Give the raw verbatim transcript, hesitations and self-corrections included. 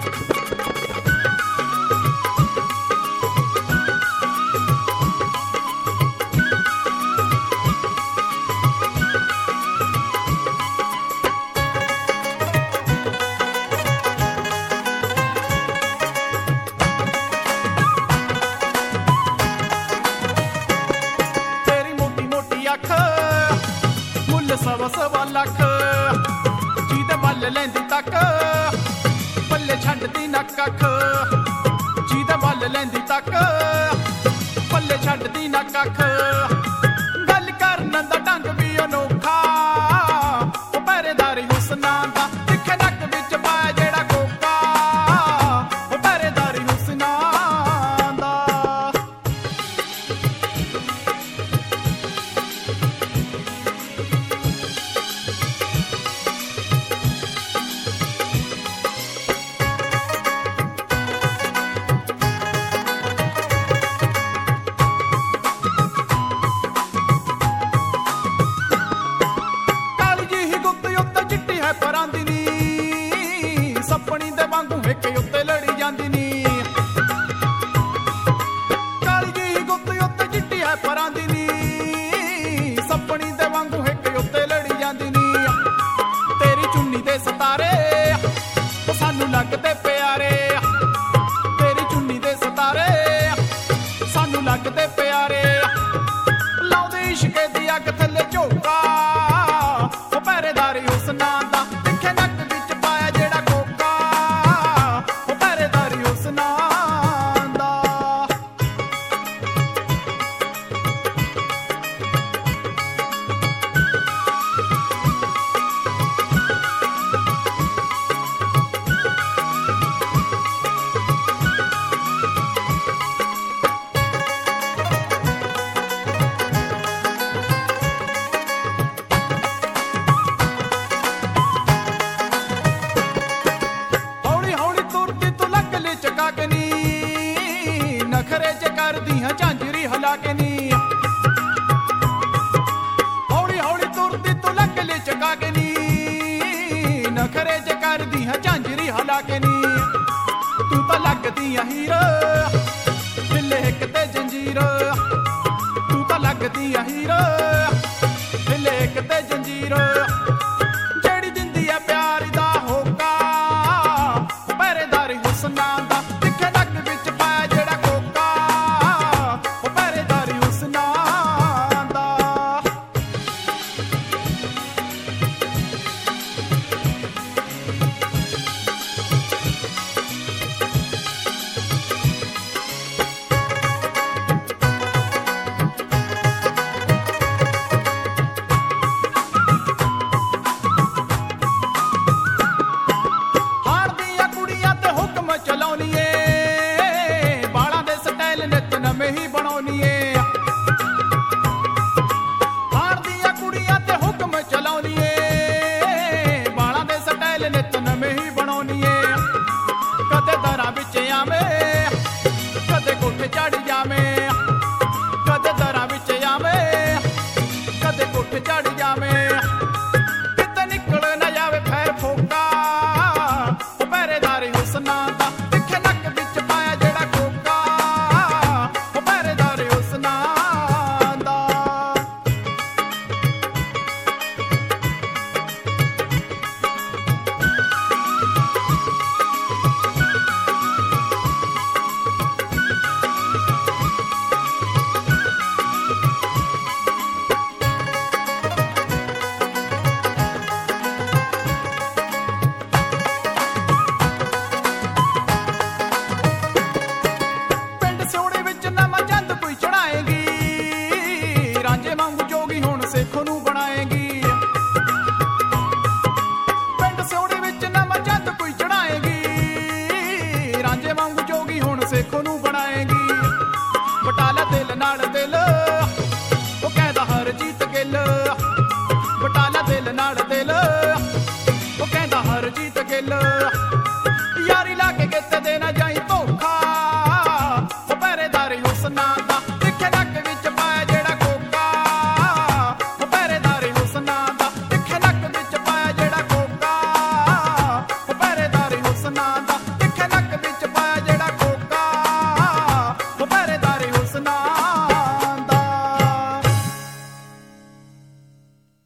सवा सवा लख जीदे वल लैंदी तक पल्ले छड्डदी ना कख जीदे वल लैंदी तक पल्ले छड्डदी ना कख गल करन दा ढंग भी अनोखा ओ पहरेदारी हुस्ना दा दिखे नक विच पाया जेड़ा कोका ओ पहरेदारी हुस्ना दा सपनी दे वांगू हिक उत्ते लड़ी जांदी नी काली जी गुत्त उत्ते चिट्टी है परांदी नी सपनी दे वांगू हिक उत्ते लड़ी जांदी नी तेरी चुन्नी दे सितारे ओ सानू लगदे प्यारे तेरी चुन्नी दे सितारे सानू लगदे प्यारे लाउंदे इश्के दी अग थल्ले झोका ओ पहरेदारी हुस्ना दा दिखे नक विच पाया जेड़ा नखरे च करदी हां झांझरी हला के नी हौली हौली तुरदी तू लकले चका के नी नखरे च करदी हां झांझरी हला के नी तू तां लगदी आ हीर दिल हिक ते जंजीर तू तां लगदी आ हीर दिल हिक ते जंजीर जेड़ी दिंदी आ प्यार दा होका पहरेदारी हुस्ना दा दिखे नक विच पाया जेड़ा कोका ओ पहरेदारी हुस्ना दा ही बनाउनी ए हार दियां कुड़ियां ते हुक्म चलाउनी ए बालां दे स्टाइल नित नवें ही बनाउनी ए कदे दरां विच आवें कदे कोठे चढ़ जावें कदे दरां विच आवें कदे कोठे चढ़ जावें किते निकल ना जावे फैर फोका ओ पहरेदारी हुस्ना दा दिखे नक विच पाया जेड़ा कोका सेखो नू बनाएगी बटाला दिल नाल दिल ओ कहदा हर जीत गिल बटाला दिल नाल दिल